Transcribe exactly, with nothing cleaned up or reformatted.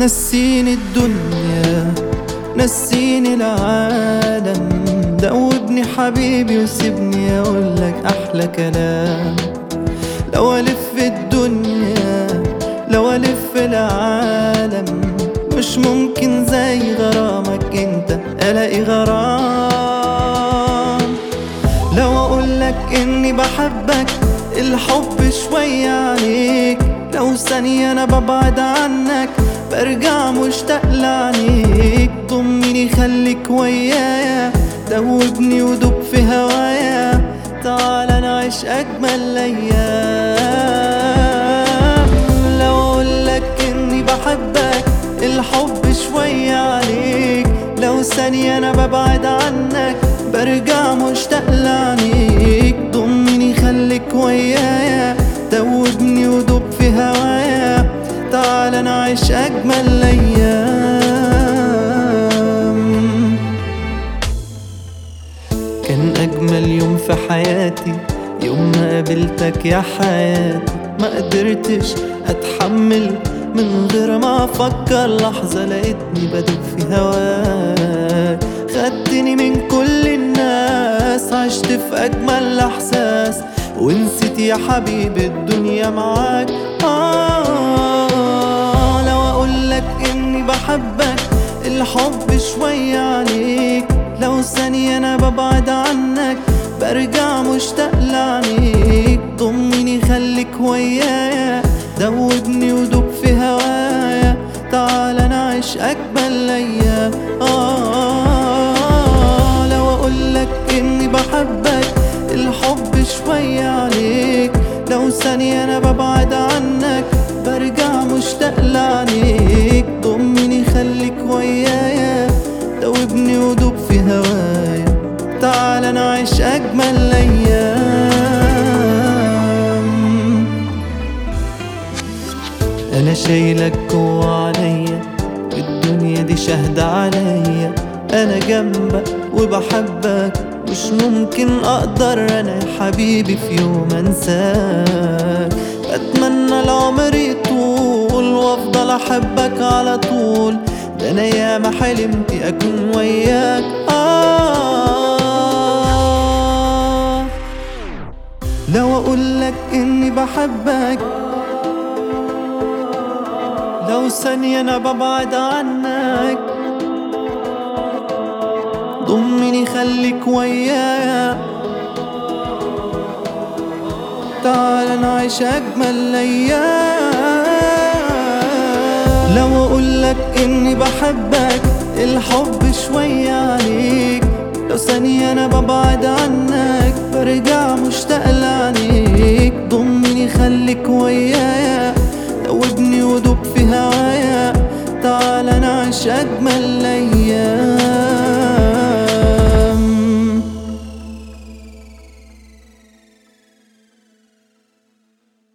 نسيني الدنيا، نسيني العالم، دوبني حبيبي وسيبني اقولك احلى كلام. لو الف الدنيا، لو الف العالم، مش ممكن زي غرامك انت الاقي غرام. لو اقولك اني بحبك الحب شوية عليك، لو ثانية انا ببعد عنك برجع مشتاق لعنيك. ضمني خليك ويايا، دوبني ودوب في هوايا، تعال نعيش اجمل ايام. لو اقولك اني بحبك الحب شوية عليك، لو ثانية انا ببعد عنك برجع مشتاق لعنيك. ضمني خليك ويايا، دوبني ودوب في هوايا، تعال نعيش أجمل أيام. كان أجمل يوم في حياتي يوم ما قابلتك يا حياتي. ما قدرتش أتحمل من غير ما أفكر لحظة، لقيتني بدوب في هواك. خدتني من كل الناس، عشت في أجمل إحساس، ونسيت يا حبيبي الدنيا معاك. آه لو أقولك إني بحبك الحب شوية عليك، لو ثانية أنا ببعد عنك برجع مشتاق لعنيك. ضمني خليك ويايا، دوبني ودوب في هوايا، تعال نعيش أجمل أيام. آه لو أقولك إني بحبك الحب شوية عليك، لو ثانية أنا ببعد عنك برجع مشتاق لعنيك. ضمني خليك ويايا، دوبني ودوب في هوايا، تعال نعيش أجمل أيام. أنا شايلك جوا عليا، الدنيا دي شاهدة عليا. أنا جنبك وبحبك، مش ممكن أقدر أنا يا حبيبي في يوم أنساك. بتمنى العمر يطول وأفضل أحبك على طول، ده أنا ياما حلمت أكون وياك. آه لو أقولك إني بحبك، لو ثانية أنا ببعد عنك ضمني خليك ويايا، تعال نعيش أجمل أيام. لو أقولك إني بحبك الحب شوية عليك، لو ثانية أنا ببعد عنك برجع مشتاق لعنيك. ضمني خليك ويايا، دوبني ودوب في هوايا، تعال نعيش أجمل أيام.